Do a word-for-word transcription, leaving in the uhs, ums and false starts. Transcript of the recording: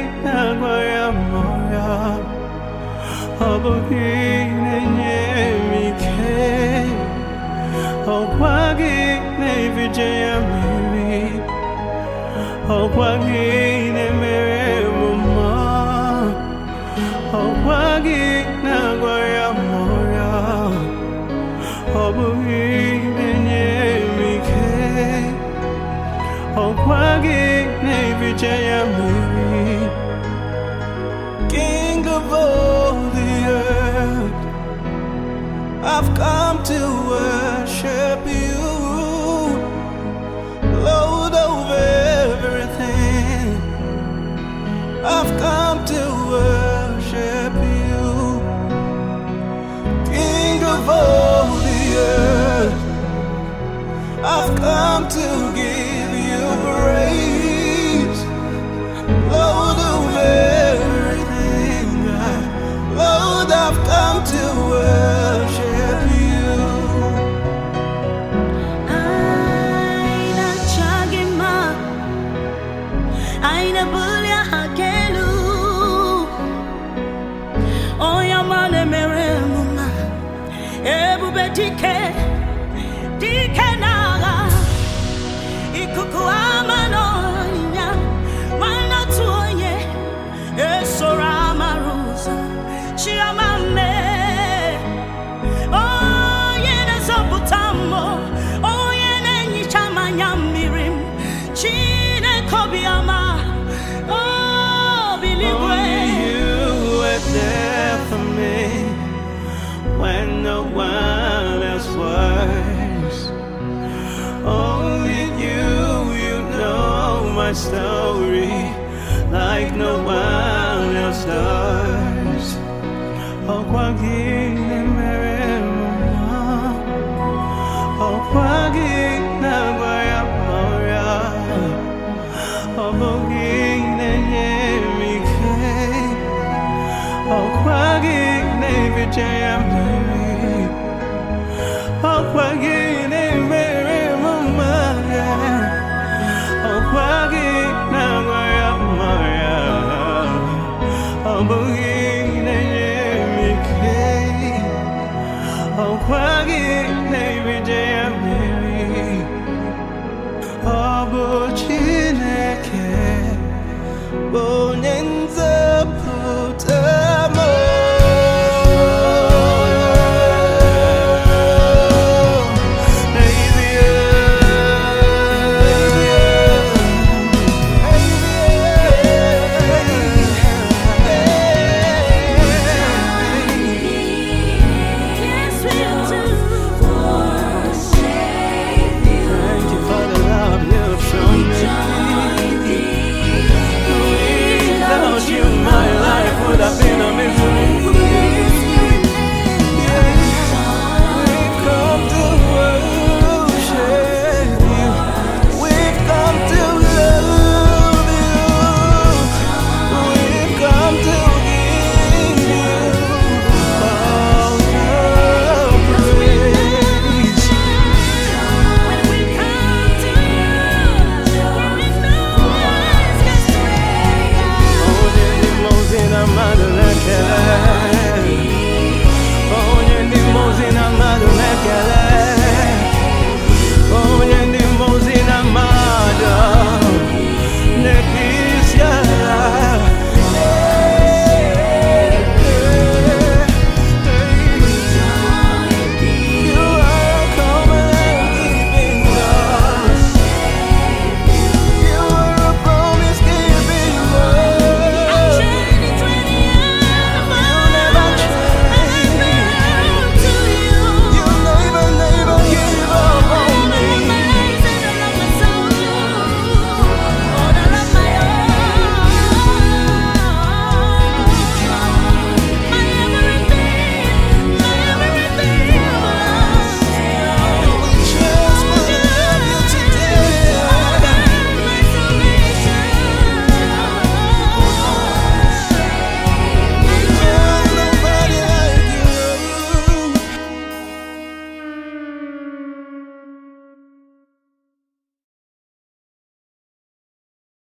nagoya moya obugine nyemike okwagine vijaya miri okwagine mere mama okwagine nagoya moya obugine nyemike okwagine vijaya miri. King of all the earth, I've come to worship you, Lord of everything. I've come to worship you, King of all the earth. I've come to give you praise, Lord of everything. Lord, I've come to worship you. Aina chagima, aina bulya hakelu. Oya mane mere muma, ebu betike, dike naga. Ikuku amano nya, mana tuonye, esora maruza. Chiamame, oh yena zobutamo, oh yena nichama nyamirim, chine kobiama, oh believe. Only you were there for me when no one else was. Only you, you know my story like no one else does. Okwagine mere mama, okwagine nagoya moya, obugine nyemike, okwagine vijaya miri.